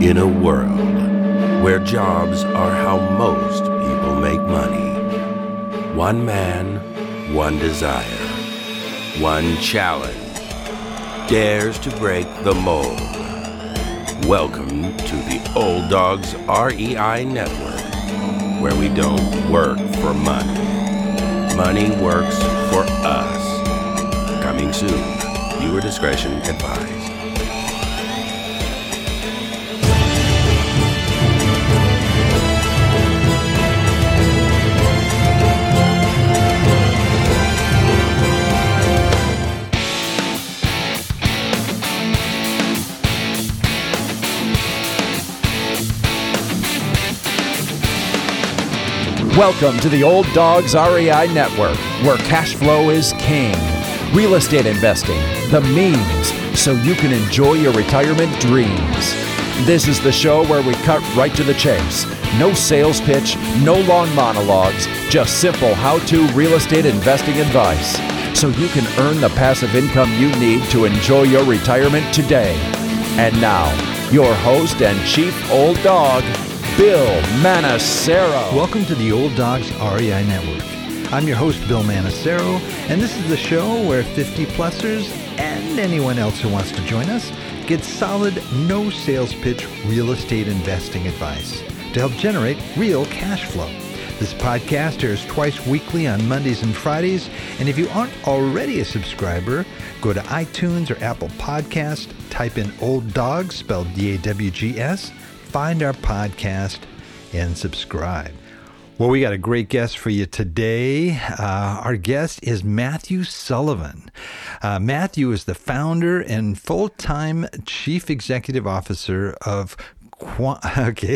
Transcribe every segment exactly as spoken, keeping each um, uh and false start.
In a world where jobs are how most people make money, one man, one desire, one challenge dares to break the mold. Welcome to the Old Dogs R E I Network, where we don't work for money. Money works for us. Coming soon. Viewer discretion advised. Welcome to the Old Dogs R E I Network, where cash flow is king. Real estate investing, the means, so you can enjoy your retirement dreams. This is the show where we cut right to the chase. No sales pitch, no long monologues, just simple how-to real estate investing advice, so you can earn the passive income you need to enjoy your retirement today. And now, your host and chief old dog, Bill Manassero. Welcome to the Old Dogs R E I Network. I'm your host, Bill Manassero, and this is the show where fifty-plussers and anyone else who wants to join us get solid, no sales pitch real estate investing advice to help generate real cash flow. This podcast airs twice weekly on Mondays and Fridays, and if you aren't already a subscriber, go to iTunes or Apple Podcasts, type in Old Dogs, spelled D A W G S, find our podcast, and subscribe. Well, we got a great guest for you today. Uh, our guest is Matthew Sullivan. Uh, Matthew is the founder and full-time chief executive officer of Qu- okay.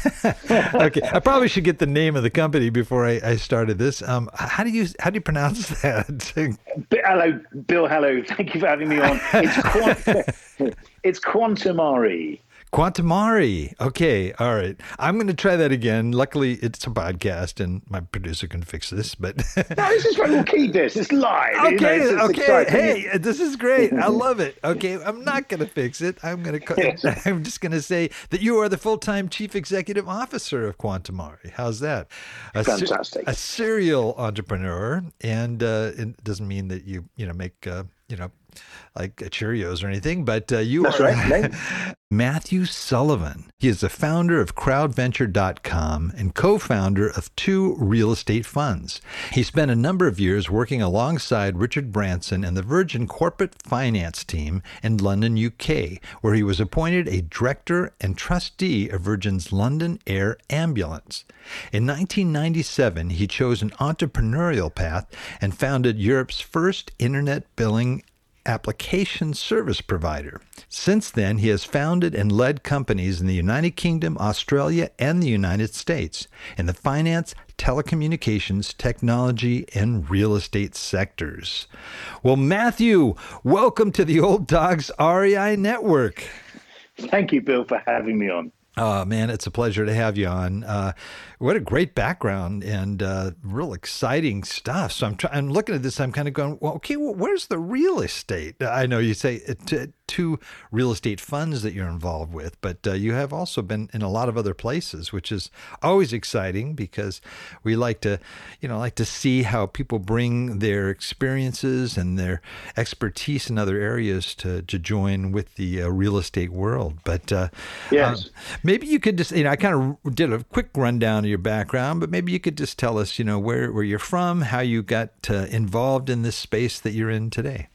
okay. I probably should get the name of the company before I, I started this. Um, how do you how do you pronounce that? Hello, Bill. Hello. Thank you for having me on. It's Quant- it's Quantumari. Quantumari. Okay. All right. I'm going to try that again. Luckily, it's a podcast and my producer can fix this, but. No, this is right. We'll keep this. It's live. Okay. You know, it's, it's okay. exciting. Hey, this is great. I love it. Okay. I'm not going to fix it. I'm going to, Yes. I'm just going to say that you are the full-time chief executive officer of Quantumari. How's that? A Fantastic. Se- a serial entrepreneur. And uh, it doesn't mean that you, you know, make, uh, you know, like Cheerios or anything, but uh, you That's are right. Matthew Sullivan. He is the founder of crowd venture dot com and co-founder of two real estate funds. He spent a number of years working alongside Richard Branson and the Virgin corporate finance team in London, U K, where he was appointed a director and trustee of Virgin's London Air Ambulance. In nineteen ninety-seven, he chose an entrepreneurial path and founded Europe's first internet billing application service provider. Since then, he has founded and led companies in the United Kingdom, Australia, and the United States in the finance, telecommunications, technology, and real estate sectors. Well, Matthew, welcome to the Old Dogs R E I Network. Thank you, Bill, for having me on. Oh, man, it's a pleasure to have you on. Uh, what a great background and uh, real exciting stuff. So I'm, try- I'm looking at this, I'm kind of going, well, okay, well, where's the real estate? I know you say uh, t- two real estate funds that you're involved with, but uh, you have also been in a lot of other places, which is always exciting because we like to, you know, like to see how people bring their experiences and their expertise in other areas to, to join with the uh, real estate world. But uh, Yes. um, maybe you could just, you know, I kind of did a quick rundown of your background, but maybe you could just tell us, you know, where, where you're from, how you got uh, involved in this space that you're in today.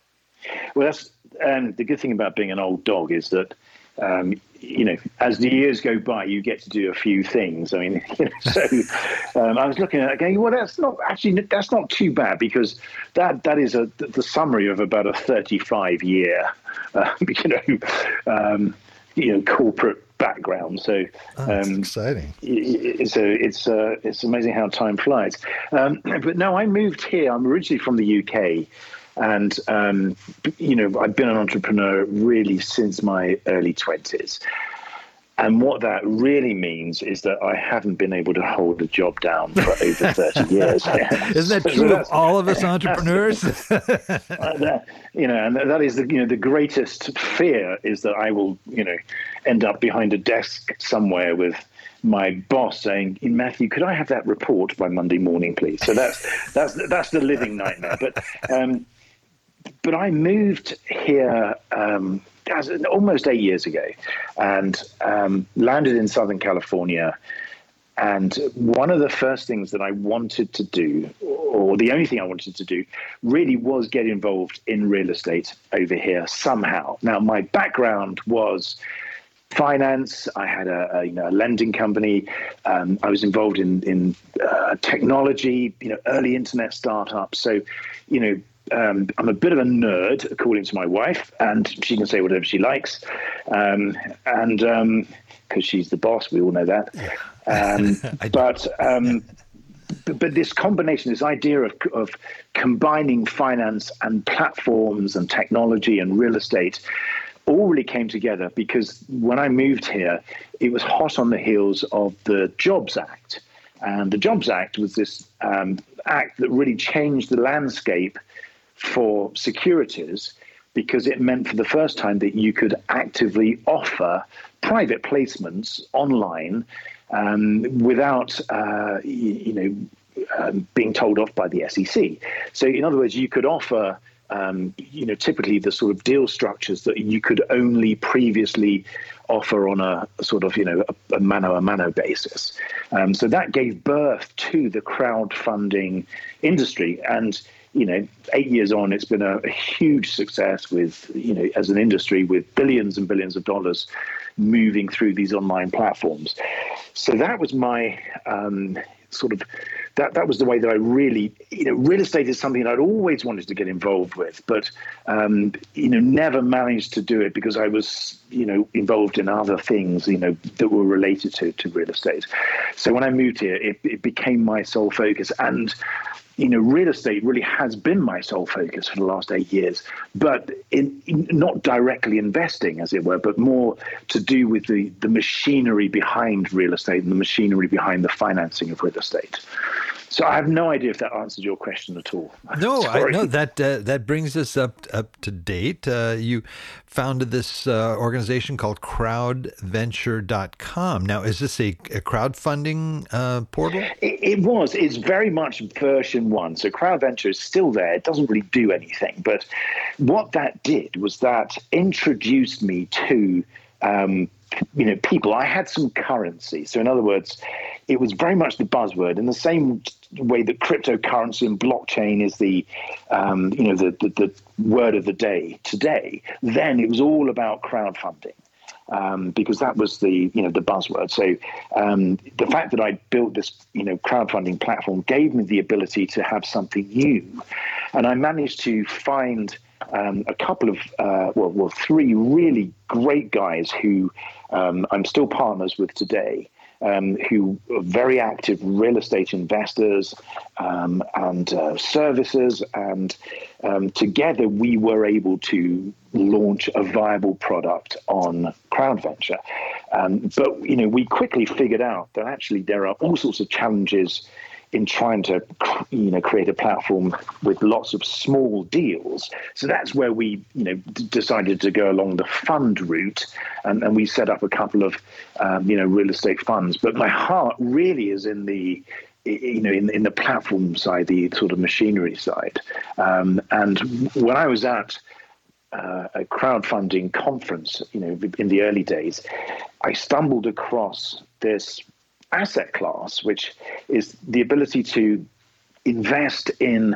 Well, that's um, the good thing about being an old dog is that, um, you know, as the years go by, you get to do a few things. I mean, you know, so um, I was looking at it going, well, that's not actually, that's not too bad because that that is a the summary of about a thirty-five year, uh, you know, um, you know, corporate background. So Oh, that's um, exciting. it's a, it's uh, it's amazing how time flies. Um, but no, I moved here. I'm originally from the U K. And, um, you know, I've been an entrepreneur really since my early twenties. And what that really means is that I haven't been able to hold a job down for over thirty years. Isn't that true so of all of us entrepreneurs? that, you know, and that is the you know the greatest fear is that I will you know end up behind a desk somewhere with my boss saying, "Matthew, could I have that report by Monday morning, please?" So that's that's that's the living nightmare. But um, but I moved here um, as, almost eight years ago, and um, landed in Southern California. And one of the first things that I wanted to do, or the only thing I wanted to do, really was get involved in real estate over here somehow. Now, my background was finance. I had a, a you know a lending company. Um, I was involved in in uh, technology, you know, early internet startups. So, you know, um, I'm a bit of a nerd, according to my wife, and she can say whatever she likes. Um, and um, because she's the boss, we all know that. Um, but um, but this combination, this idea of of combining finance and platforms and technology and real estate, all really came together because when I moved here, it was hot on the heels of the Jobs Act. And the Jobs Act was this um, act that really changed the landscape for securities because it meant for the first time that you could actively offer private placements online um, without, uh, you, you know, um, being told off by the S E C. So in other words, you could offer Um, you know, typically the sort of deal structures that you could only previously offer on a sort of, you know, a, a mano a mano basis. Um, so that gave birth to the crowdfunding industry. And, you know, eight years on, it's been a, a huge success with, you know, as an industry with billions and billions of dollars moving through these online platforms. So that was my um, sort of That that was the way that I really, you know, real estate is something that I'd always wanted to get involved with, but, um, you know, never managed to do it because I was, you know, involved in other things, you know, that were related to, to real estate. So when I moved here, it, it became my sole focus. And, you know, real estate really has been my sole focus for the last eight years, but in, in not directly investing, as it were, but more to do with the, the machinery behind real estate and the machinery behind the financing of real estate. So I have no idea if that answered your question at all. No, I know that uh, that brings us up up to date. Uh, you founded this uh, organization called crowd venture dot com. Now, is this a, a crowdfunding uh, portal? It, it was. It's very much version one. So CrowdVenture is still there. It doesn't really do anything. But what that did was that introduced me to um, you know, people. I had some currency. So in other words, it was very much the buzzword in the same way that cryptocurrency and blockchain is the, um, you know, the, the, the word of the day today. Then it was all about crowdfunding. Um, because that was the, you know, the buzzword. So um, the fact that I built this, you know, crowdfunding platform gave me the ability to have something new. And I managed to find um, a couple of, uh, well, well, three really great guys who um, I'm still partners with today. Um, who are very active real estate investors um, and uh, servicers. And um, together we were able to launch a viable product on CrowdVenture. Um, but, you know, we quickly figured out that actually there are all sorts of challenges in trying to, you know, create a platform with lots of small deals. So that's where we, you know, d- decided to go along the fund route, and, and we set up a couple of, um, you know, real estate funds. But my heart really is in the, you know, in, in the platform side, the sort of machinery side. Um, and when I was at uh, a crowdfunding conference, you know, in the early days, I stumbled across this asset class, which is the ability to invest in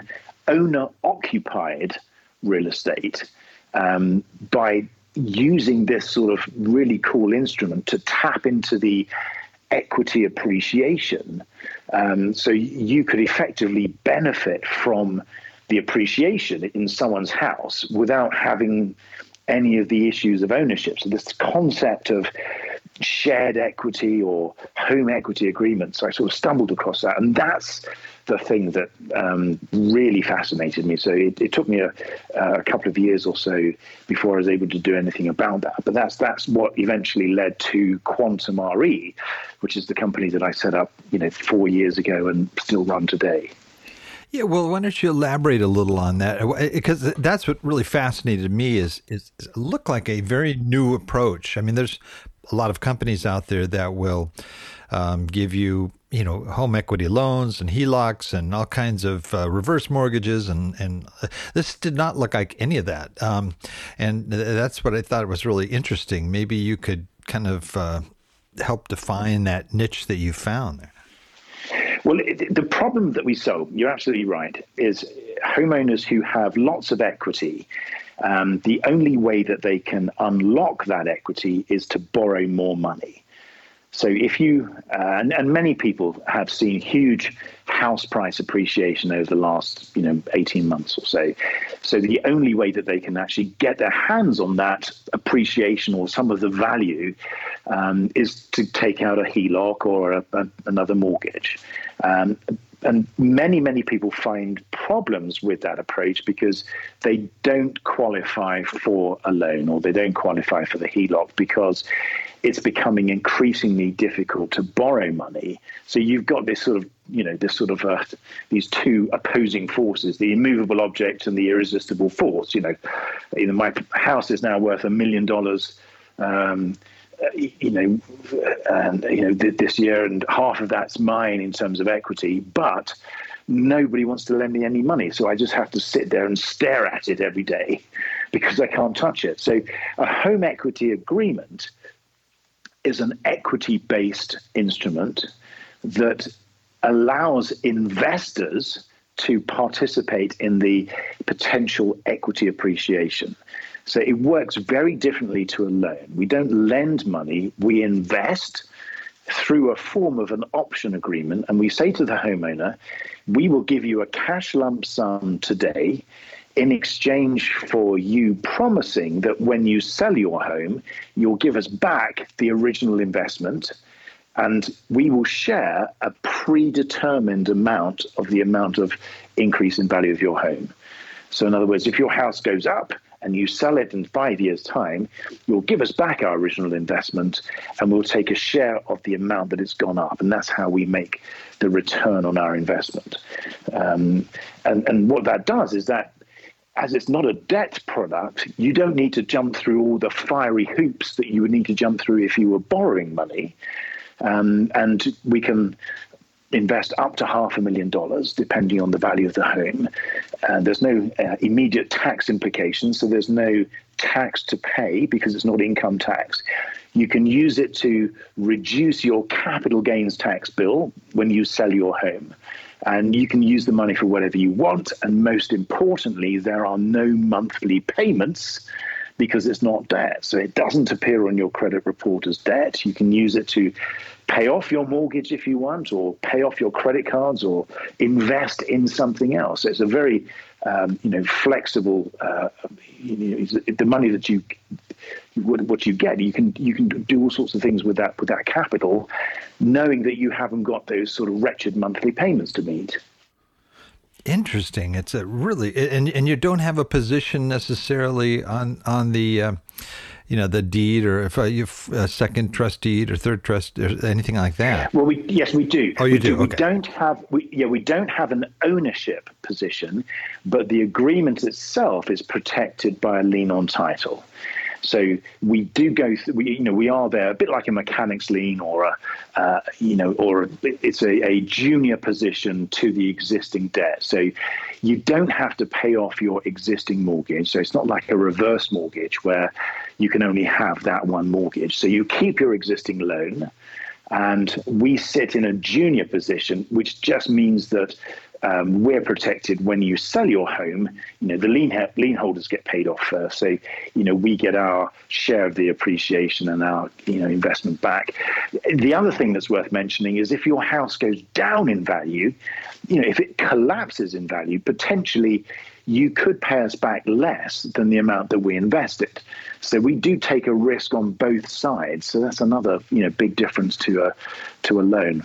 owner-occupied real estate um, by using this sort of really cool instrument to tap into the equity appreciation. Um, so you could effectively benefit from the appreciation in someone's house without having any of the issues of ownership. So this concept of shared equity or home equity agreements. So I sort of stumbled across that, and that's the thing that um, really fascinated me. So it, it took me a, a couple of years or so before I was able to do anything about that. But that's that's what eventually led to Quantum R E, which is the company that I set up, you know, four years ago and still run today. Yeah, well, why don't you elaborate a little on that? Because that's what really fascinated me is, is it looked like a very new approach. I mean, there's a lot of companies out there that will um, give you, you know, home equity loans and H E L O Cs and all kinds of uh, reverse mortgages. And, and this did not look like any of that. Um, and that's what I thought was really interesting. Maybe you could kind of uh, help define that niche that you found there. Well, it, the problem that we solve, you're absolutely right, is homeowners who have lots of equity. Um, the only way that they can unlock that equity is to borrow more money. So if you, uh, and, and many people have seen huge house price appreciation over the last, you know, eighteen months or so. So the only way that they can actually get their hands on that appreciation or some of the value um, is to take out a H E L O C or a, a, another mortgage. Um, and many, many people find problems with that approach because they don't qualify for a loan or they don't qualify for the H E L O C because it's becoming increasingly difficult to borrow money. So you've got this sort of, you know, this sort of uh, these two opposing forces, the immovable object and the irresistible force. You know, you know, my house is now worth a million dollars. Um, you know, and you know th- this year, and half of that's mine in terms of equity, but nobody wants to lend me any money, so I just have to sit there and stare at it every day because I can't touch it. So a home equity agreement is an equity-based instrument that allows investors to participate in the potential equity appreciation. So it works very differently to a loan. We don't lend money, we invest through a form of an option agreement, and we say to the homeowner, we will give you a cash lump sum today in exchange for you promising that when you sell your home, you'll give us back the original investment, and we will share a predetermined amount of the amount of increase in value of your home. So in other words, if your house goes up and you sell it in five years' time, you'll give us back our original investment and we'll take a share of the amount that it's gone up. And that's how we make the return on our investment. Um, and, and what that does is that, as it's not a debt product, you don't need to jump through all the fiery hoops that you would need to jump through if you were borrowing money. Um, and we can invest up to half a million dollars, depending on the value of the home. Uh, there's no uh, immediate tax implications, so there's no tax to pay because it's not income tax. You can use it to reduce your capital gains tax bill when you sell your home. And you can use the money for whatever you want. And most importantly, there are no monthly payments because it's not debt. So it doesn't appear on your credit report as debt. You can use it to pay off your mortgage if you want, or pay off your credit cards, or invest in something else. So it's a very, um, you know, flexible. Uh, you know, the money that you, what you get, you can you can do all sorts of things with that with that capital, knowing that you haven't got those sort of wretched monthly payments to meet. Interesting. It's a really, and and you don't have a position necessarily on on the, uh, you know, the deed, or if uh, you a second trust deed or third trust or anything like that. Well, we yes, we do. Oh, you we do. do. Okay. We don't have we yeah we don't have an ownership position, but the agreement itself is protected by a lien on title. So we do go, th- we, you know, we are there a bit like a mechanic's lien or a, uh, you know, or a, it's a, a junior position to the existing debt. So you don't have to pay off your existing mortgage. So it's not like a reverse mortgage where you can only have that one mortgage. So you keep your existing loan, and we sit in a junior position, which just means that Um, we're protected when you sell your home. You know, the lien, lien holders get paid off first. So, you know, we get our share of the appreciation and our, you know, investment back. The other thing that's worth mentioning is if your house goes down in value, you know, if it collapses in value, potentially you could pay us back less than the amount that we invested. So we do take a risk on both sides. So that's another, you know, big difference to a to a loan.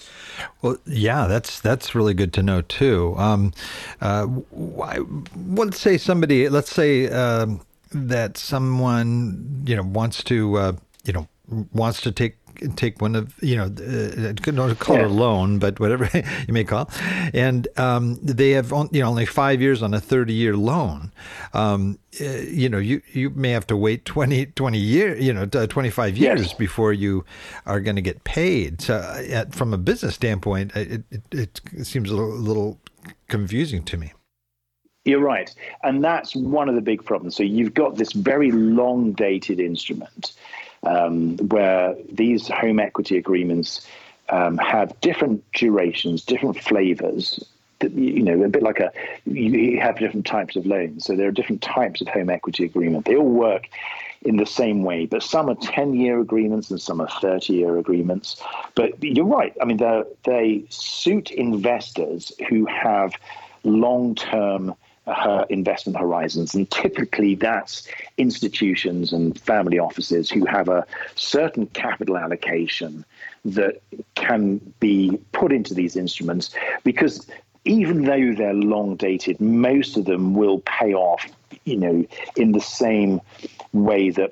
Well, yeah, that's that's really good to know too. Um, uh, why, let's say somebody, let's say um, that someone you know wants to uh, you know wants to take take one of you know uh, don't call it a loan, but whatever you may call it, and um, they have on, you know only five years on a thirty year loan. Um, uh, you know, you, you may have to wait twenty, twenty years, you know, twenty-five years yes. before you are going to get paid. So, at, from a business standpoint, it, it, it seems a little, a little confusing to me. You're right. And that's one of the big problems. So you've got this very long dated instrument um, where these home equity agreements um, have different durations, different flavors. You know, a bit like a, you have different types of loans. So there are different types of home equity agreement. They all work in the same way, but some are ten-year agreements and some are thirty-year agreements. But you're right. I mean, they suit investors who have long-term uh, investment horizons, and typically that's institutions and family offices who have a certain capital allocation that can be put into these instruments, because even though they're long dated, most of them will pay off, you know, in the same way that,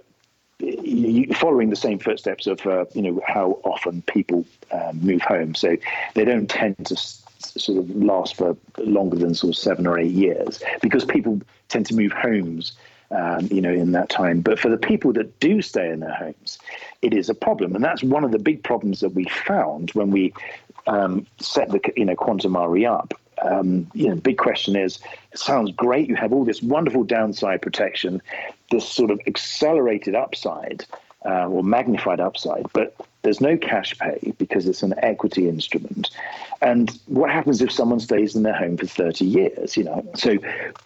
you, following the same footsteps of, uh, you know, how often people uh, move home. So they don't tend to s- sort of last for longer than sort of seven or eight years because people tend to move homes, um, you know, in that time. But for the people that do stay in their homes, it is a problem. And that's one of the big problems that we found when we um, set the, you know, Quantum R E up. Um, you know, the big question is, it sounds great. You have all this wonderful downside protection, this sort of accelerated upside uh, or magnified upside, but there's no cash pay because it's an equity instrument. And what happens if someone stays in their home for thirty years? You know, so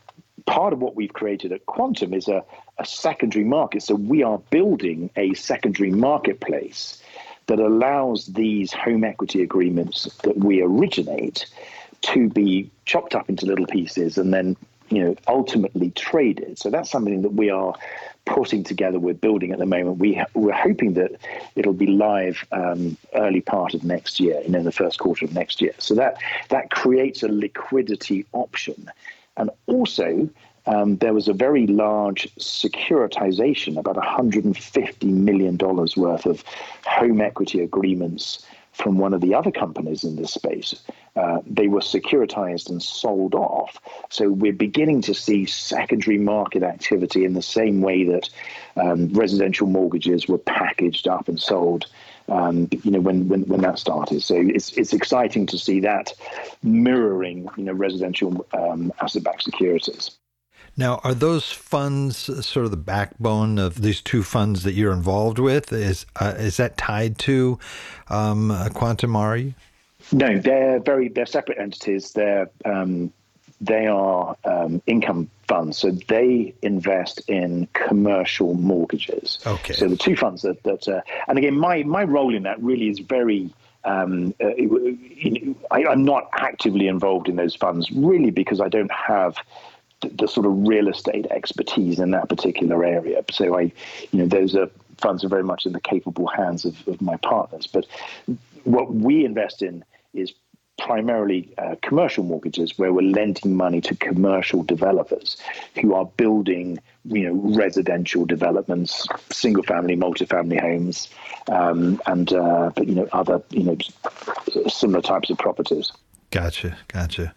part of what we've created at Quantum is a, a secondary market. So we are building a secondary marketplace that allows these home equity agreements that we originate to be chopped up into little pieces and then, you know, ultimately traded. So that's something that we are putting together. We're building at the moment. We ha- we're hoping that it'll be live um, early part of next year, you know, in the first quarter of next year. So that that creates a liquidity option. And also, um, there was a very large securitization, about one hundred fifty million dollars worth of home equity agreements from one of the other companies in this space. Uh, they were securitized and sold off. So we're beginning to see secondary market activity in the same way that um, residential mortgages were packaged up and sold, um, you know, when, when when that started. So it's it's exciting to see that mirroring, you know, residential um, asset-backed securities. Now, are those funds sort of the backbone of these two funds that you're involved with? Is uh, is that tied to um, Quantum R E? No, they're very they're separate entities. They're um, they are um, income funds, so they invest in commercial mortgages. Okay. So the two funds that that uh, and again, my my role in that really is very. Um, uh, you know, I, I'm not actively involved in those funds, really, because I don't have the sort of real estate expertise in that particular area. So I, you know, those are funds are very much in the capable hands of, of my partners. But what we invest in is primarily uh, commercial mortgages, where we're lending money to commercial developers who are building, you know, residential developments, single family, multifamily homes, um, and uh, but you know other you know similar types of properties. Gotcha, gotcha.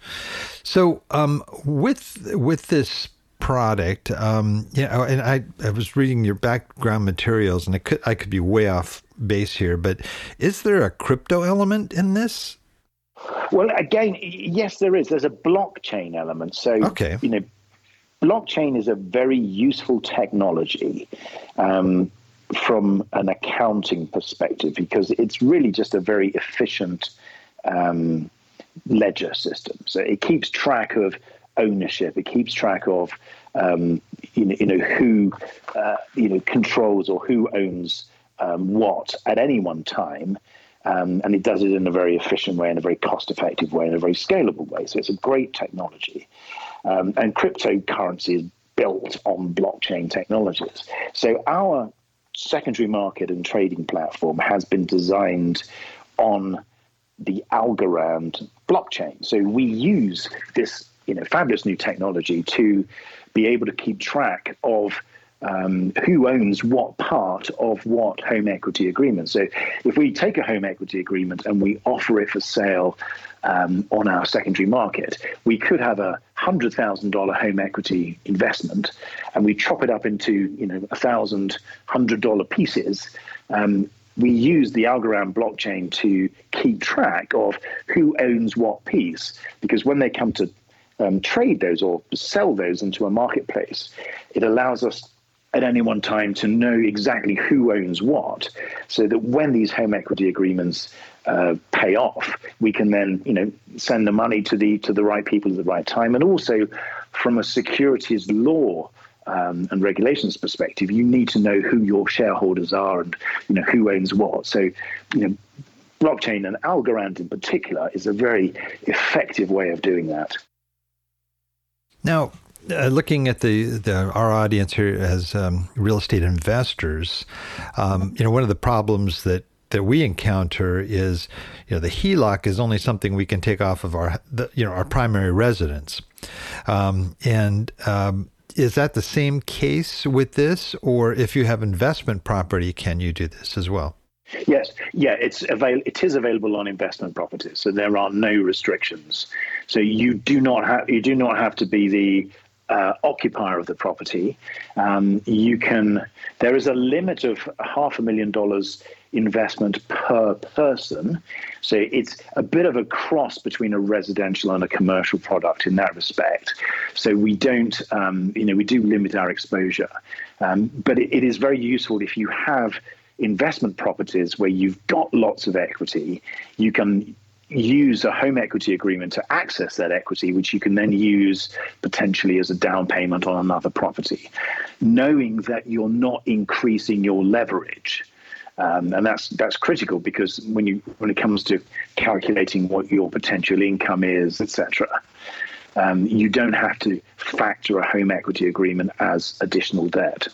So um, with with this product, um, you know, and I, I was reading your background materials, and I could I could be way off base here, but is there a crypto element in this? Well, again, yes, there is. There's a blockchain element. So, okay. you know, blockchain is a very useful technology um, from an accounting perspective, because it's really just a very efficient um ledger system. So it keeps track of ownership. It keeps track of um, you know, you know who uh, you know controls or who owns um, what at any one time, um, and it does it in a very efficient way, in a very cost-effective way, in a very scalable way. So it's a great technology. Um, and cryptocurrency is built on blockchain technologies. So our secondary market and trading platform has been designed on the Algorand blockchain. So we use this, you know, fabulous new technology to be able to keep track of um, who owns what part of what home equity agreement. So if we take a home equity agreement and we offer it for sale um, on our secondary market, we could have a one hundred thousand dollars home equity investment, and we chop it up into, you know, a thousand one hundred dollars pieces. Um, we use the Algorand blockchain to keep track of who owns what piece, because when they come to um, trade those or sell those into a marketplace, it allows us at any one time to know exactly who owns what, so that when these home equity agreements uh, pay off, we can then, you know, send the money to the to the right people at the right time. And also, from a securities law um, and regulations perspective, you need to know who your shareholders are and, you know, who owns what. So, you know, blockchain and Algorand in particular is a very effective way of doing that. Now, Uh, looking at the, the our audience here as um, real estate investors, um, you know, one of the problems that, that we encounter is, you know, the H E L O C is only something we can take off of our, the, you know, our primary residence. Um, and um, is that the same case with this, or if you have investment property, can you do this as well? Yes, yeah, it's avail- It is available on investment properties, so there are no restrictions. So you do not have you do not have to be the Uh, occupier of the property. Um, you can. There is a limit of half a million dollars investment per person. So it's a bit of a cross between a residential and a commercial product in that respect. So we don't, um, you know, we do limit our exposure. Um, but it, it is very useful if you have investment properties where you've got lots of equity. You can use a home equity agreement to access that equity, which you can then use potentially as a down payment on another property, knowing that you're not increasing your leverage. Um, and that's that's critical, because when you when it comes to calculating what your potential income is, et cetera, um, you don't have to factor a home equity agreement as additional debt.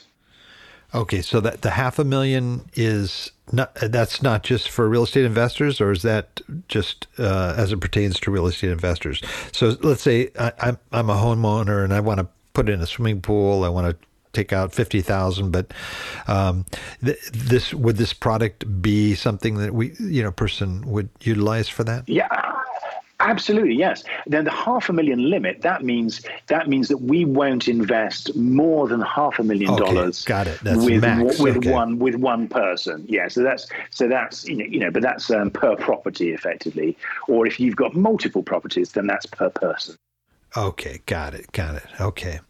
Okay, so that the half a million is not, that's not just for real estate investors, or is that just uh, as it pertains to real estate investors? So let's say I, I'm I'm a homeowner and I want to put in a swimming pool. I want to take out fifty thousand, but um, th- this would this product be something that we you know person would utilize for that? Yeah. Absolutely, yes. Then the half a million limit, that means that means that we won't invest more than half a million okay, dollars. Got it. That's with max. with okay. one with one person. Yeah. So that's so that's you know you know, but that's um, per property effectively. Or if you've got multiple properties, then that's per person. Okay, got it, got it. Okay.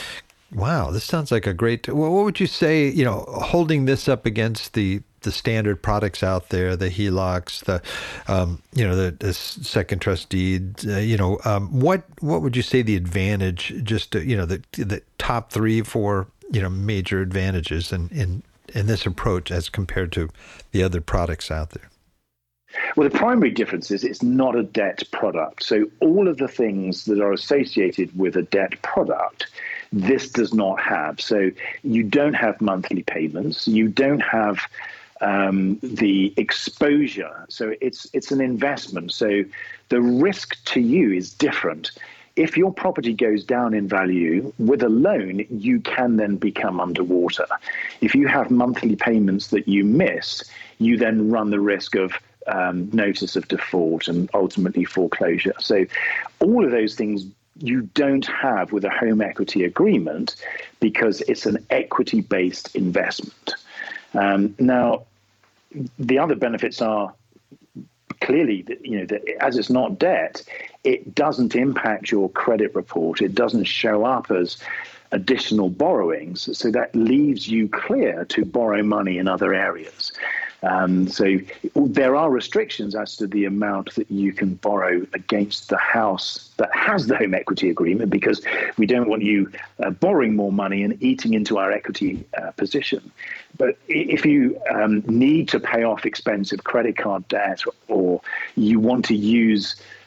Wow, this sounds like a great. Well, what would you say? You know, holding this up against the the standard products out there, the H E L O Cs, the um, you know the, the second trust deed. Uh, you know, um, what what would you say the advantage? Just to, you know the the top three, four you know major advantages in in in this approach as compared to the other products out there. Well, the primary difference is it's not a debt product. So all of the things that are associated with a debt product, this does not have. So you don't have monthly payments. You don't have um, the exposure. So it's it's an investment. So the risk to you is different. If your property goes down in value with a loan, you can then become underwater. If you have monthly payments that you miss, you then run the risk of Um, notice of default and ultimately foreclosure. So all of those things you don't have with a home equity agreement, because it's an equity-based investment. Um, now, the other benefits are clearly that, you know, that as it's not debt, it doesn't impact your credit report. It doesn't show up as additional borrowings. So that leaves you clear to borrow money in other areas. Um, so there are restrictions as to the amount that you can borrow against the house that has the home equity agreement, because we don't want you uh, borrowing more money and eating into our equity uh, position. But if you um, need to pay off expensive credit card debt, or you want to use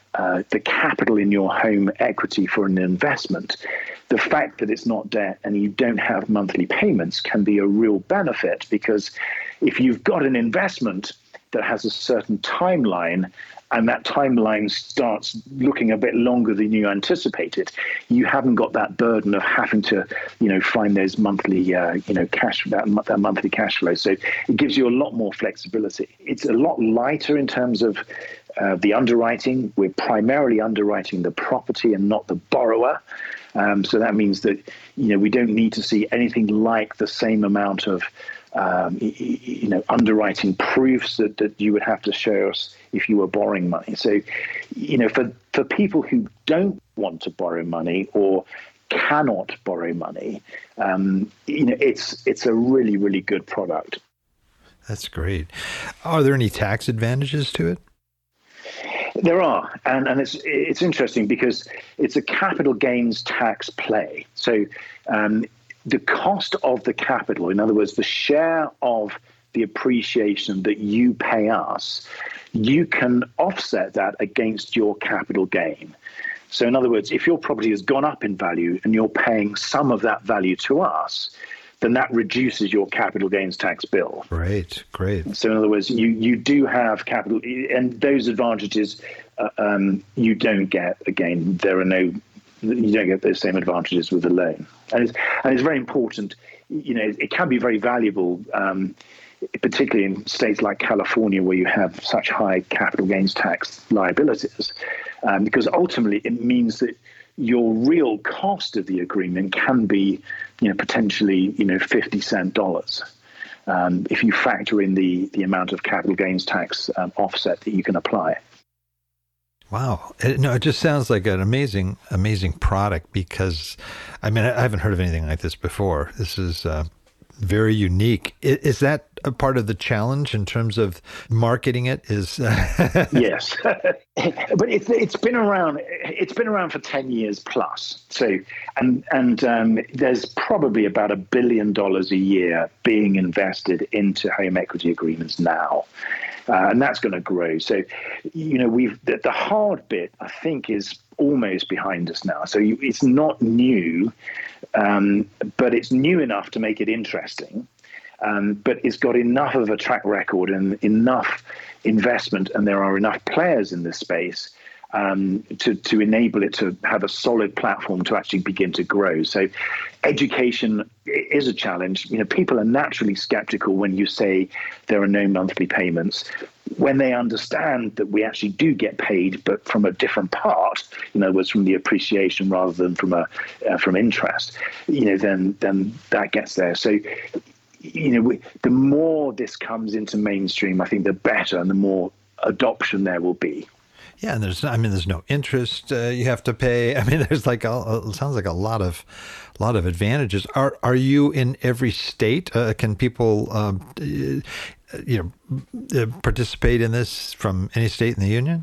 uh, the capital in your home equity for an investment, the fact that it's not debt and you don't have monthly payments can be a real benefit, because if you've got an investment that has a certain timeline and that timeline starts looking a bit longer than you anticipated, you haven't got that burden of having to, you know, find those monthly, uh, you know, cash, that, that monthly cash flow. So it gives you a lot more flexibility. It's a lot lighter in terms of uh, the underwriting. We're primarily underwriting the property and not the borrower. Um, so that means that, you know, we don't need to see anything like the same amount of Um, you know, underwriting proofs that, that you would have to show us if you were borrowing money. So, you know, for, for people who don't want to borrow money or cannot borrow money, um, you know, it's it's a really, really good product. That's great. Are there any tax advantages to it? There are, and, and it's it's interesting because it's a capital gains tax play. So um, the cost of the capital, in other words, the share of the appreciation that you pay us, you can offset that against your capital gain. So in other words, if your property has gone up in value and you're paying some of that value to us, then that reduces your capital gains tax bill. Great, great. So in other words, you, you do have capital, and those advantages uh, um, you don't get. Again, there are no, you don't get those same advantages with a loan. And it's, and it's very important, you know, it can be very valuable, um, particularly in states like California, where you have such high capital gains tax liabilities, um, because ultimately it means that your real cost of the agreement can be, you know, potentially, you know, fifty cent dollars. Um, if you factor in the, the amount of capital gains tax um, offset that you can apply. Wow. It, no, it just sounds like an amazing, amazing product, because, I mean, I haven't heard of anything like this before. This is uh, very unique. Is, is that a part of the challenge in terms of marketing it? Is uh... Yes, but it's it's been around. It's been around for ten years plus. So, and and um, there's probably about a billion dollars a year being invested into home equity agreements now. Uh, and that's going to grow. So, you know, we've the, the hard bit, I think, is almost behind us now. So you, it's not new, um, but it's new enough to make it interesting. Um, but it's got enough of a track record and enough investment, and there are enough players in this space um, to, to enable it to have a solid platform to actually begin to grow. So education is a challenge. You know, people are naturally skeptical when you say there are no monthly payments. When they understand that we actually do get paid, but from a different part, in other words, from the appreciation rather than from a uh, from interest, you know, then then that gets there. So, you know, we, the more this comes into mainstream, I think the better, and the more adoption there will be. Yeah, and there's, I mean, there's no interest uh, you have to pay. I mean, there's like, a, it sounds like a lot of, lot of advantages. Are are you in every state? Uh, can people, um, you know, participate in this from any state in the union?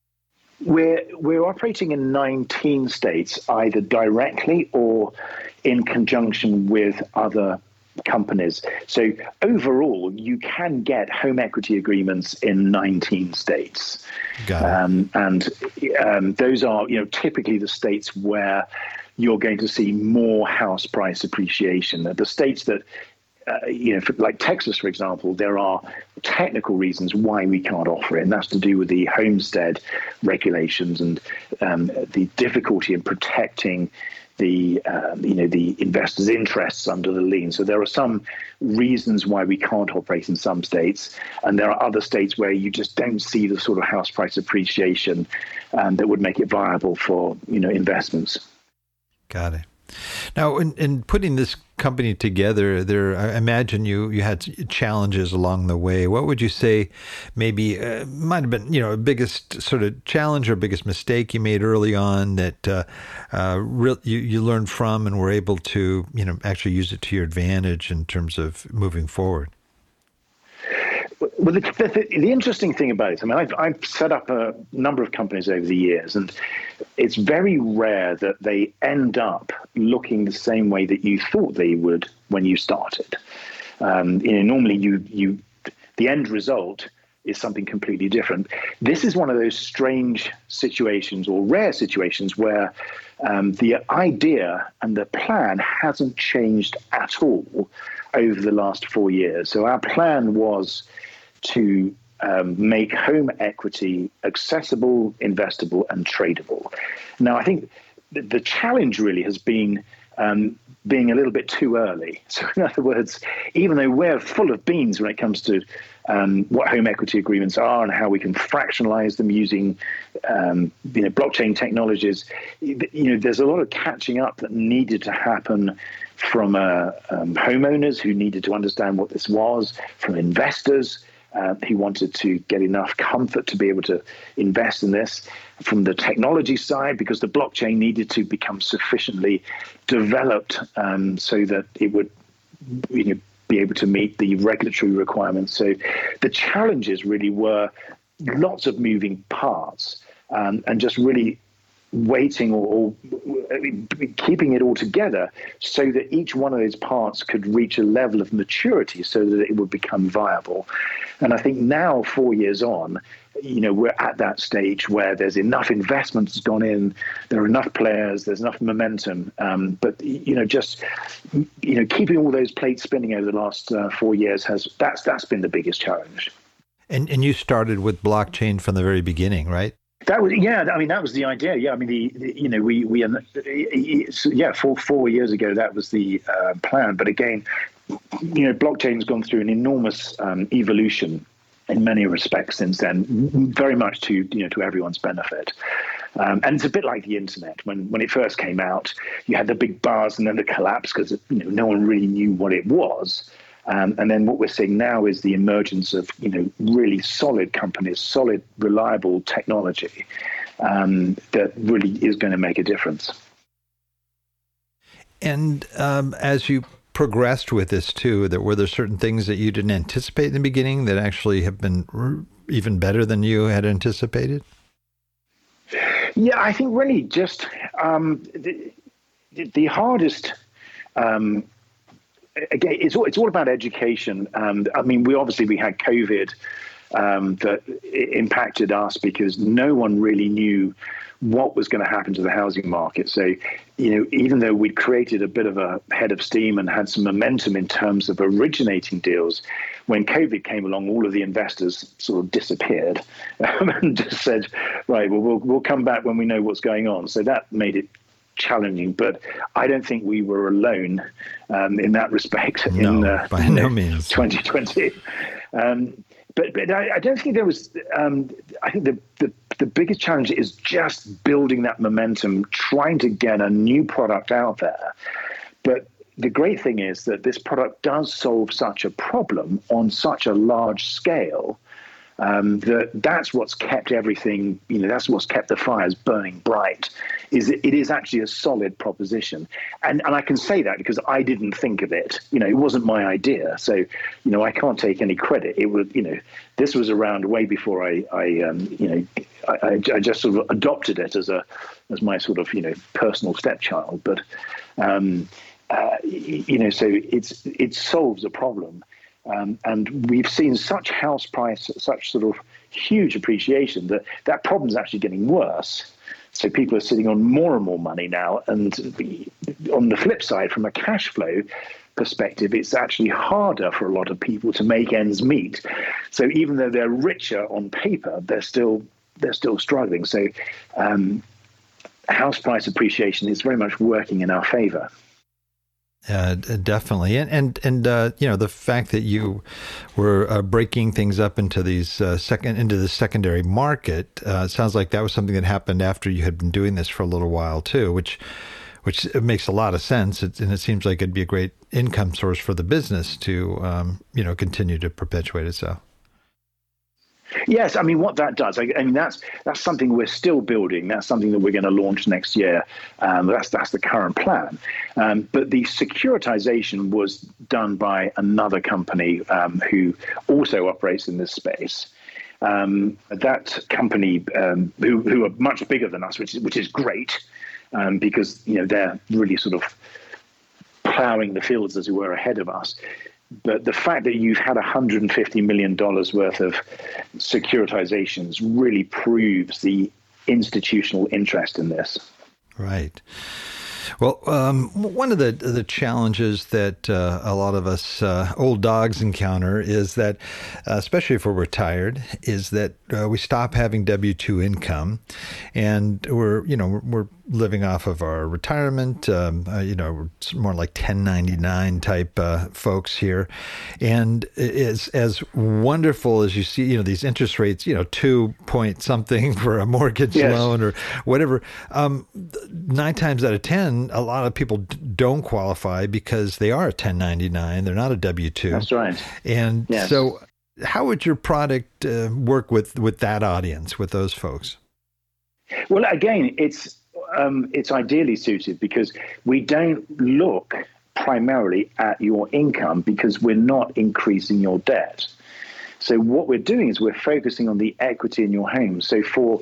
We're we're operating in nineteen states, either directly or in conjunction with other companies. So overall, you can get home equity agreements in nineteen states. Got it. Um, and um, those are, you know, typically the states where you're going to see more house price appreciation. The states that, uh, you know, for, like Texas, for example, there are technical reasons why we can't offer it, and that's to do with the homestead regulations and um, the difficulty in protecting the um, you know the investors' interests under the lien. So there are some reasons why we can't operate in some states, and there are other states where you just don't see the sort of house price appreciation um, that would make it viable for, you know, investments. Got it. Now, in, in putting this company together, there, I imagine you, you had challenges along the way. What would you say maybe uh, might have been, you know, biggest sort of challenge or biggest mistake you made early on that uh, uh, re- you, you learned from and were able to, you know, actually use it to your advantage in terms of moving forward? Well, the, the, the interesting thing about it, I mean, I've, I've set up a number of companies over the years, and it's very rare that they end up looking the same way that you thought they would when you started. Um, you know, normally you, you, the end result is something completely different. This is one of those strange situations or rare situations where um, the idea and the plan hasn't changed at all over the last four years. So our plan was to um, make home equity accessible, investable, and tradable. Now, I think the, the challenge really has been um, being a little bit too early. So in other words, even though we're full of beans when it comes to um, what home equity agreements are and how we can fractionalize them using um, you know, blockchain technologies, you know, there's a lot of catching up that needed to happen from uh, um, homeowners who needed to understand what this was, from investors uh, who wanted to get enough comfort to be able to invest in this, from the technology side, because the blockchain needed to become sufficiently developed um, so that it would, you know, be able to meet the regulatory requirements. So the challenges really were lots of moving parts um, and just really waiting or, or keeping it all together so that each one of those parts could reach a level of maturity so that it would become viable. And I think now, four years on, you know, we're at that stage where there's enough investment that's gone in, there are enough players, there's enough momentum. Um, but, you know, just, you know, keeping all those plates spinning over the last uh, four years has, that's, that's been the biggest challenge. And and you started with blockchain from the very beginning, right? That was, yeah. I mean, that was the idea. Yeah. I mean, the, the you know, we we yeah, four four years ago that was the uh, plan. But again, you know, blockchain's gone through an enormous um, evolution in many respects since then, very much to you know to everyone's benefit. Um, and it's a bit like the internet. When when it first came out, you had the big buzz and then the collapse because you know no one really knew what it was. Um, and then what we're seeing now is the emergence of, you know, really solid companies, solid, reliable technology um, that really is going to make a difference. And um, as you progressed with this too, that were there certain things that you didn't anticipate in the beginning that actually have been r- even better than you had anticipated? Yeah, I think really just um, the, the hardest. Um, Again, it's all, it's all about education. Um, I mean, we obviously we had COVID um, that impacted us because no one really knew what was going to happen to the housing market. So, you know, even though we'd created a bit of a head of steam and had some momentum in terms of originating deals, when COVID came along, all of the investors sort of disappeared um, and just said, right, well, we'll we'll come back when we know what's going on. So that made it challenging, but I don't think we were alone um, in that respect. No, in uh, by no means. twenty twenty. Um, but but I, I don't think there was. Um, I think the, the the biggest challenge is just building that momentum, trying to get a new product out there. But the great thing is that this product does solve such a problem on such a large scale. Um, that that's what's kept everything, you know, that's what's kept the fires burning bright, is it, it is actually a solid proposition. And and I can say that because I didn't think of it. You know, it wasn't my idea. So, you know, I can't take any credit. It was, you know, this was around way before I, I um, you know, I, I just sort of adopted it as a, as my sort of, you know, personal stepchild. But, um, uh, you know, so it's, it solves a problem. Um, and we've seen such house price, such sort of huge appreciation that that problem is actually getting worse. So people are sitting on more and more money now. And the, on the flip side, from a cash flow perspective, it's actually harder for a lot of people to make ends meet. So even though they're richer on paper, they're still they're still struggling. So um, house price appreciation is very much working in our favor. Uh, definitely, and and and uh, you know, the fact that you were uh, breaking things up into these uh, second into the secondary market uh, sounds like that was something that happened after you had been doing this for a little while too, which which it makes a lot of sense, it, and it seems like it'd be a great income source for the business to um, you know continue to perpetuate itself. Yes, I mean, what that does, I, I mean, that's that's something we're still building. That's something that we're going to launch next year. Um, that's that's the current plan. Um, but the securitization was done by another company um, who also operates in this space. Um, that company, um, who who are much bigger than us, which is which is great, um, because you know they're really sort of plowing the fields, as it were, ahead of us. but the fact that you've had one hundred fifty million dollars worth of securitizations really proves the institutional interest in this. Right. Well, um, one of the the challenges that uh, a lot of us uh, old dogs encounter is that, uh, especially if we're retired, is that uh, we stop having W two income, and we're you know we're, we're living off of our retirement. Um, uh, you know, we're more like ten ninety-nine type uh, folks here, and as as wonderful as you see, you know, these interest rates, you know, two point something for a mortgage yes. loan or whatever. Um, nine times out of ten. A lot of people don't qualify because they are a ten ninety-nine. They're not a W two. That's right. And yes. so how would your product uh, work with, with that audience, with those folks? Well, again, it's um, it's ideally suited because we don't look primarily at your income because we're not increasing your debt. So what we're doing is we're focusing on the equity in your home. So for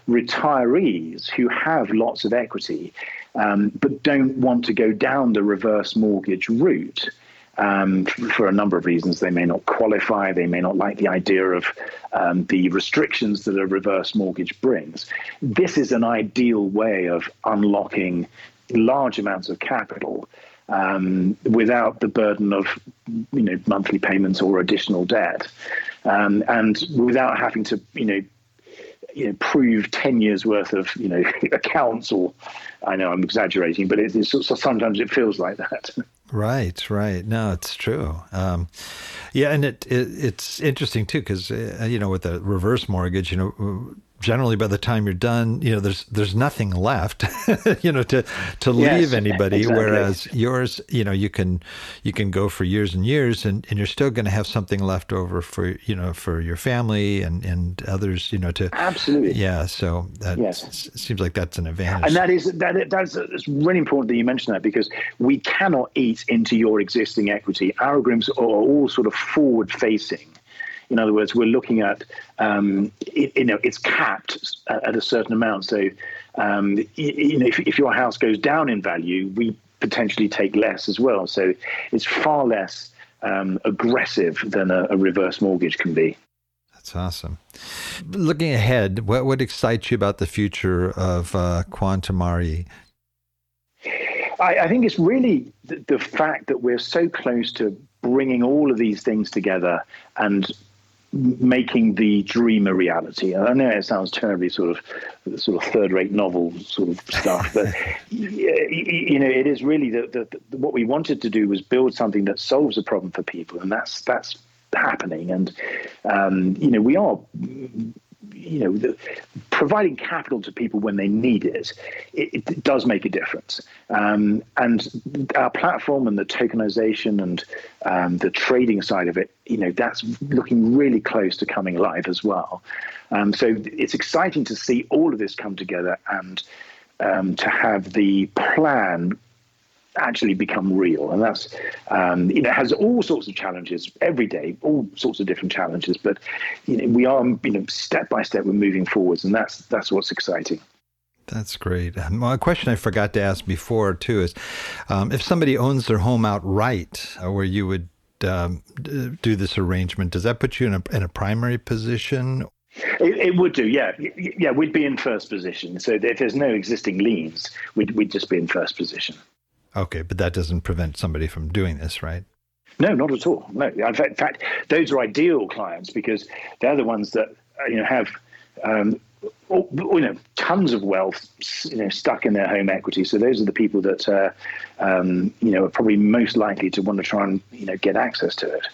retirees who have lots of equity, um, but don't want to go down the reverse mortgage route, um, for a number of reasons, they may not qualify, they may not like the idea of um, the restrictions that a reverse mortgage brings. This is an ideal way of unlocking large amounts of capital um, without the burden of, you know, monthly payments or additional debt. Um, and without having to, you know, you know, prove ten years worth of, you know, accounts, or I know I'm exaggerating, but it, it's, so sometimes it feels like that. Right, right. No, it's true. Um, yeah, and it, it it's interesting too because uh, you know, with a reverse mortgage, you know, generally by the time you're done, you know, there's there's nothing left, you know, to to yes, leave anybody. Exactly. Whereas yours, you know, you can you can go for years and years, and, and you're still going to have something left over for, you know, for your family and, and others, you know, to absolutely. Yeah. So that yes. seems like that's an advantage. And that is that that's it's really important that you mention that because we cannot eat into your existing equity. Our agreements are all sort of forward facing. In other words, we're looking at, um, it, you know, it's capped at a certain amount. So, um, you, you know, if, if your house goes down in value, we potentially take less as well. So it's far less um, aggressive than a, a reverse mortgage can be. That's awesome. Looking ahead, what what excites you about the future of uh, Quantum R E? I, I think it's really the, the fact that we're so close to bringing all of these things together and making the dream a reality. I know it sounds terribly sort of sort of third-rate novel sort of stuff, but you know, it is really the, the, the what we wanted to do was build something that solves a problem for people, and that's that's happening. And um, you know, we are. You know, the, providing capital to people when they need it, it, it does make a difference. Um, and our platform and the tokenization and um, the trading side of it, you know, that's looking really close to coming live as well. Um, so it's exciting to see all of this come together and um, to have the plan actually become real. And that's, um, you know, has all sorts of challenges every day, all sorts of different challenges, but, you know, we are, you know, step by step, we're moving forwards, and that's, that's what's exciting. That's great. Um, a question I forgot to ask before too is, um, if somebody owns their home outright, uh, where you would um, d- do this arrangement, does that put you in a, in a primary position? It, it would do, yeah. Yeah, we'd be in first position. So if there's no existing liens, we'd, we'd just be in first position. Okay, but that doesn't prevent somebody from doing this, right? No, not at all. No, in fact, in fact those are ideal clients because they're the ones that, you know, have um, all, you know, tons of wealth, you know, stuck in their home equity. So those are the people that, uh, um, you know, are probably most likely to want to try and, you know, get access to it.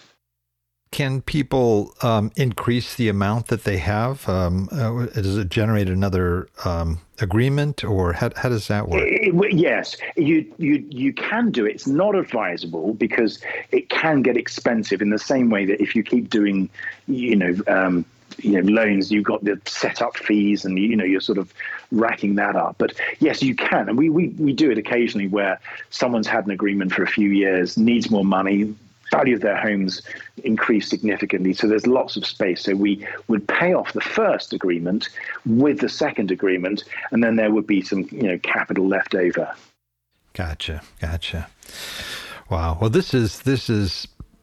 Can people um, increase the amount that they have? Um, uh, does it generate another um, agreement, or how, how does that work? It, it, yes, you you you can do it. It's not advisable because it can get expensive. In the same way that if you keep doing, you know, um, you know, loans, you've got the setup fees, and you know you're sort of racking that up. But yes, you can, and we we we do it occasionally where someone's had an agreement for a few years, needs more money. Value of their homes increased significantly, so there's lots of space. So we would pay off the first agreement with the second agreement, and then there would be some, you know, capital left over. Gotcha, gotcha. Wow. Well, this is this is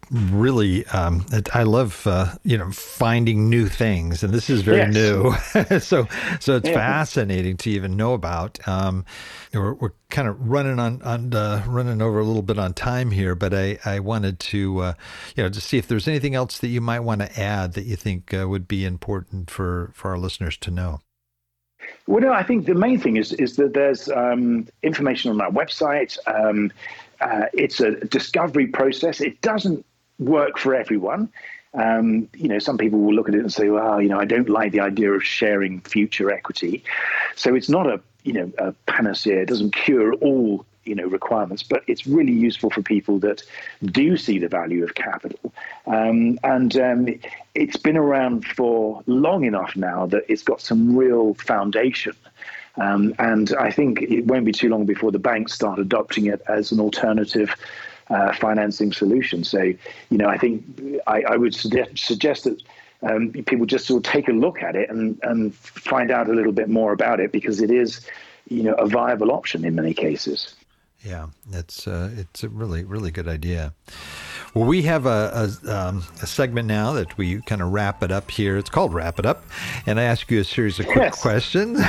really, um, I love, uh, you know, finding new things, and this is very yes. new. so, so it's yeah. fascinating to even know about. Um, we're, we're kind of running on, on uh, running over a little bit on time here, but I, I wanted to, uh, you know, to see if there's anything else that you might want to add that you think uh, would be important for, for our listeners to know. Well, no, I think the main thing is is that there's um, information on our website. Um, uh, it's a discovery process. It doesn't work for everyone. Um, you know, some people will look at it and say, well, you know, I don't like the idea of sharing future equity. So it's not a, you know, a panacea. It doesn't cure all, you know, requirements, but it's really useful for people that do see the value of capital. Um, and um, it's been around for long enough now that it's got some real foundation. Um, and I think it won't be too long before the banks start adopting it as an alternative uh, financing solution. So, you know, I think I, I would suggest, suggest that um, people just sort of take a look at it and, and find out a little bit more about it, because it is, you know, a viable option in many cases. Yeah, it's uh, it's a really, really good idea. Well, we have a, a, um, a segment now that we kind of wrap it up here. It's called Wrap It Up. And I ask you a series of quick yes. questions.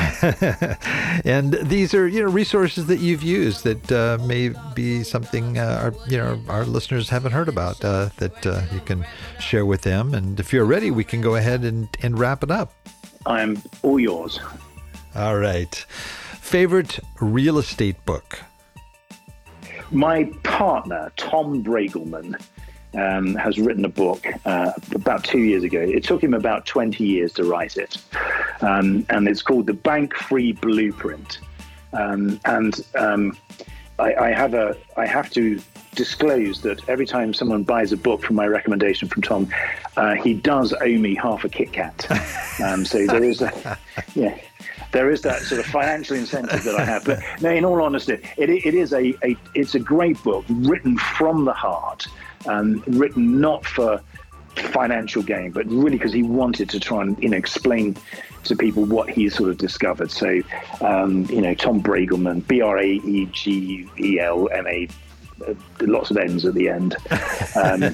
And these are, you know, resources that you've used that uh, may be something uh, our, you know, our listeners haven't heard about uh, that uh, you can share with them. And if you're ready, we can go ahead and, and wrap it up. I'm all yours. All right. Favorite real estate book? My partner, Tom Bragelman, um, has written a book uh, about two years ago. It took him about twenty years to write it. Um, and it's called The Bank-Free Blueprint. Um, and um, I, I have a, I have to disclose that every time someone buys a book from my recommendation from Tom, uh, he does owe me half a Kit Kat. Um, so there is a, yeah. There is that sort of financial incentive that I have. But no, in all honesty, it, it is a, a it's a great book written from the heart, um, written not for financial gain, but really because he wanted to try and, you know, explain to people what he sort of discovered. So, um, you know, Tom Bragelman, B R A E G E L M A, uh, lots of N's at the end. Um,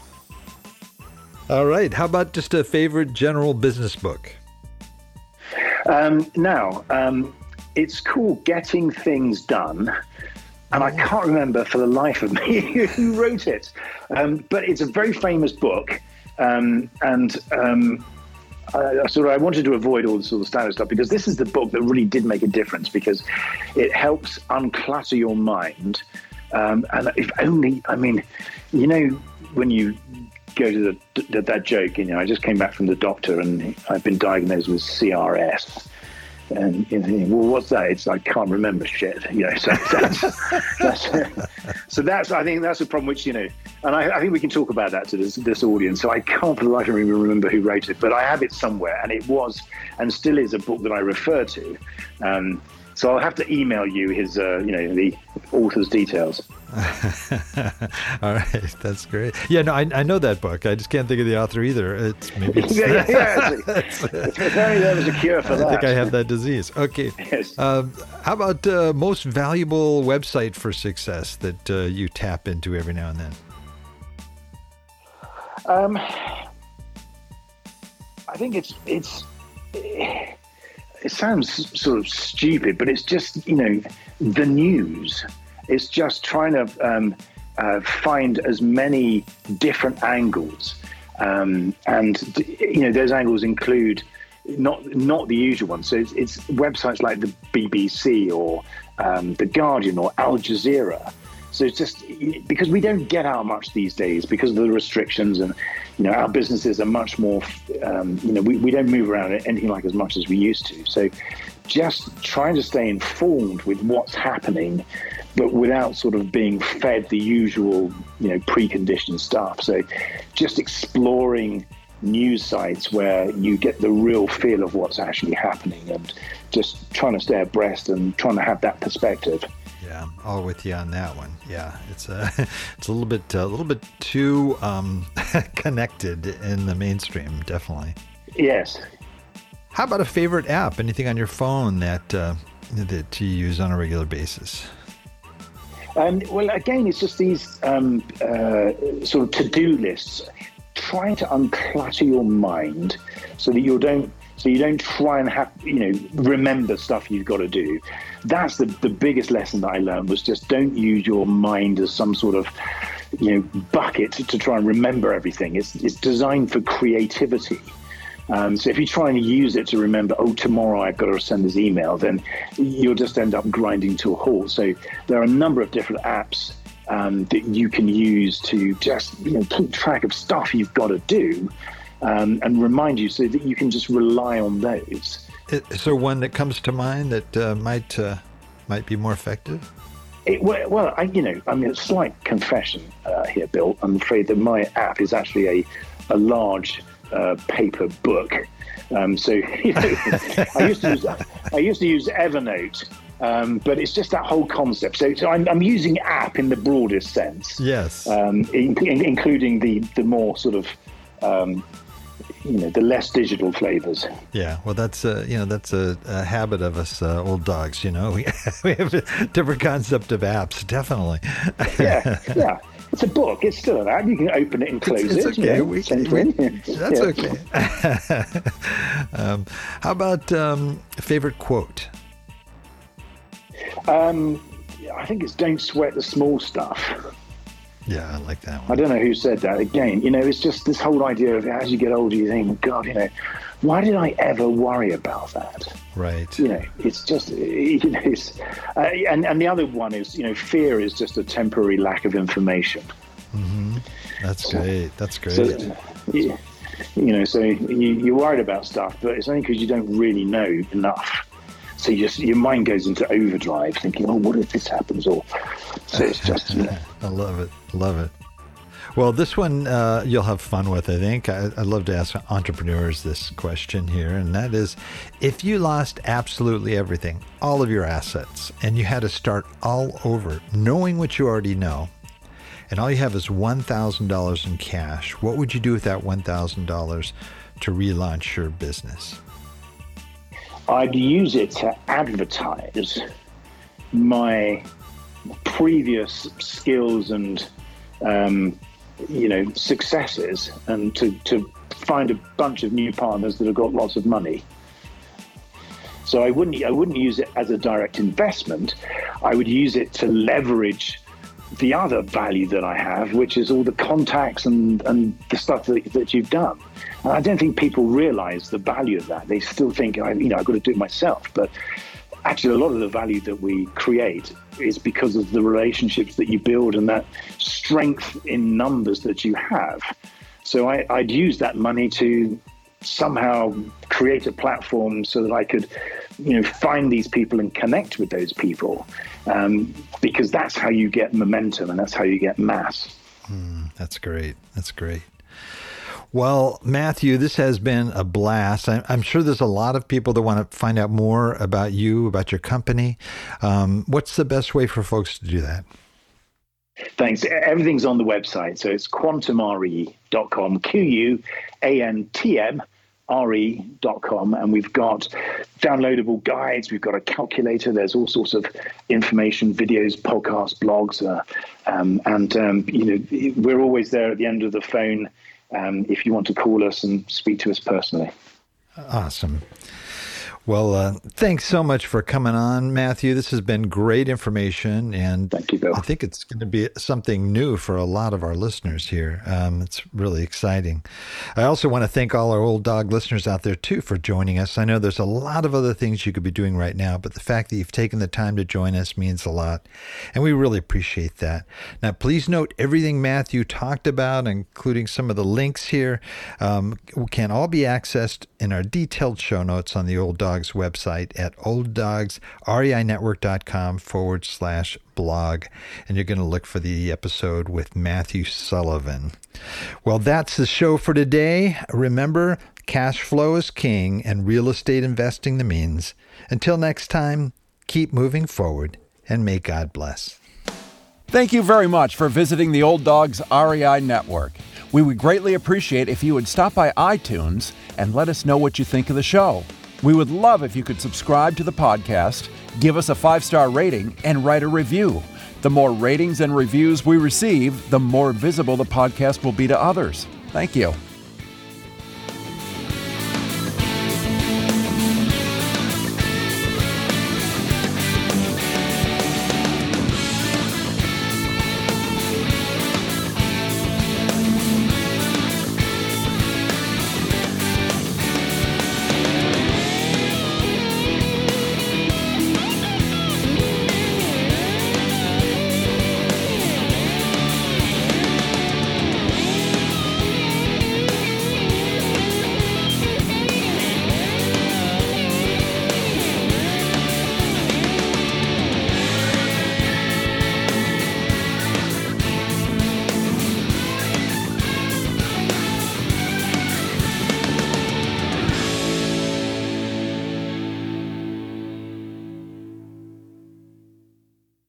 All right. How about just a favorite general business book? Um, now, um, it's called Getting Things Done, and I can't remember for the life of me who wrote it, um, but it's a very famous book, um, and um, I, sort of I wanted to avoid all the sort of standard stuff, because this is the book that really did make a difference, because it helps unclutter your mind, um, and if only, I mean, you know, when you go to the, the, that joke, you know, I just came back from the doctor and I've been diagnosed with C R S. And you know, well, what's that? It's like, I can't remember shit. You know, so that's, that's so that's I think that's a problem. Which, you know, and I, I think we can talk about that to this this audience. So I can't for the life of me remember who wrote it, but I have it somewhere, and it was and still is a book that I refer to. Um, so I'll have to email you his, uh, you know, the author's details. All right, that's great. Yeah, no, I, I know that book. I just can't think of the author either. It's maybe it's, yeah, yeah, it's, it's, if only there was a cure for I that. I think I have that disease. Okay. Yes. Um, how about uh, most valuable website for success that uh, you tap into every now and then? Um, I think it's it's. It sounds sort of stupid, but it's just, you know, the news. It's just trying to um, uh, find as many different angles. Um, and, you know, those angles include not not the usual ones. So it's, it's websites like the B B C or um, The Guardian or Al Jazeera. So it's just because we don't get out much these days because of the restrictions, and, you know, our businesses are much more, um, you know, we, we don't move around anything like as much as we used to. So just trying to stay informed with what's happening, but without sort of being fed the usual, you know, preconditioned stuff. So just exploring news sites where you get the real feel of what's actually happening, and just trying to stay abreast and trying to have that perspective. Yeah, all with you on that one. Yeah, it's a it's a little bit a little bit too um, connected in the mainstream, definitely. Yes. How about a favorite app? Anything on your phone that uh, that you use on a regular basis? Um, well, again, it's just these um, uh, sort of to-do lists. Trying to unclutter your mind so that you don't, so you don't try and have, you know, remember stuff you've got to do. That's the the biggest lesson that I learned, was just don't use your mind as some sort of, you know, bucket to try and remember everything. It's it's designed for creativity. Um, so if you try and use it to remember, oh, tomorrow I've got to send this email, then you'll just end up grinding to a halt. So there are a number of different apps um, that you can use to just, you know, keep track of stuff you've got to do um, and remind you, so that you can just rely on those. Is there one that comes to mind that uh, might uh, might be more effective? It, well, well I, you know, I mean, a slight confession uh, here, Bill. I'm afraid that my app is actually a, a large uh, paper book. Um, so, you know, I used to use I used to use Evernote, um, but it's just that whole concept. So, so I'm, I'm using app in the broadest sense. Yes. Um, in, in, including the the more sort of um, you know, the less digital flavors. Yeah, well, that's uh, you know, that's a, a habit of us uh, old dogs. You know, we we have a different concept of apps, definitely. yeah, yeah. It's a book. It's still an app. You can open it and close it's, it's it. okay. You know, we, send we, it in. That's Yeah. okay. um, how about um, favorite quote? Um, I think it's "Don't sweat the small stuff." Yeah, I like that I one. don't know who said that. Again, you know, it's just this whole idea of as you get older, you think, God, you know, why did I ever worry about that? Right. You know, it's just, you know, it's, uh, and, and the other one is, you know, fear is just a temporary lack of information. Mm-hmm. That's So- great. That's great. So, you, you know, so you, you're worried about stuff, but it's only because you don't really know enough. So you just, your mind goes into overdrive thinking, oh, what if this happens? Or, so it's just, you know. I love it. Love it. Well, this one uh, you'll have fun with, I think. I, I'd love to ask entrepreneurs this question here, and that is, if you lost absolutely everything, all of your assets, and you had to start all over, knowing what you already know, and all you have is one thousand dollars in cash, what would you do with that one thousand dollars to relaunch your business? I'd use it to advertise my previous skills and, um, you know, successes, and to, to find a bunch of new partners that have got lots of money. So I wouldn't I wouldn't use it as a direct investment. I would use it to leverage the other value that I have, which is all the contacts and, and the stuff that, that you've done. And I don't think people realize the value of that. They still think, you know, I've got to do it myself. But actually, a lot of the value that we create is because of the relationships that you build and that strength in numbers that you have. So I, I'd use that money to somehow create a platform so that I could, you know, find these people and connect with those people, um, because that's how you get momentum and that's how you get mass. Mm, that's great. That's great. Well, Matthew, this has been a blast. I, I'm sure there's a lot of people that want to find out more about you, about your company. Um, what's the best way for folks to do that? Thanks. Everything's on the website. So it's quantum r e dot com, Q U A N T M R E dot com. And we've got downloadable guides. We've got a calculator. There's all sorts of information, videos, podcasts, blogs. Uh, um, and, um, you know, we're always there at the end of the phone um, if you want to call us and speak to us personally. Awesome. Well, uh, thanks so much for coming on, Matthew. This has been great information, and Thank you, Bill. I think it's going to be something new for a lot of our listeners here. Um, it's really exciting. I also want to thank all our Old Dog listeners out there, too, for joining us. I know there's a lot of other things you could be doing right now, but the fact that you've taken the time to join us means a lot, and we really appreciate that. Now, please note everything Matthew talked about, including some of the links here, um, can all be accessed in our detailed show notes on the Old Dog website at olddogsreinetwork.com forward slash blog. And you're going to look for the episode with Matthew Sullivan. Well, that's the show for today. Remember, cash flow is king and real estate investing the means. Until next time, keep moving forward and may God bless. Thank you very much for visiting the Old Dogs R E I Network. We would greatly appreciate if you would stop by iTunes and let us know what you think of the show. We would love if you could subscribe to the podcast, give us a five-star rating, and write a review. The more ratings and reviews we receive, the more visible the podcast will be to others. Thank you.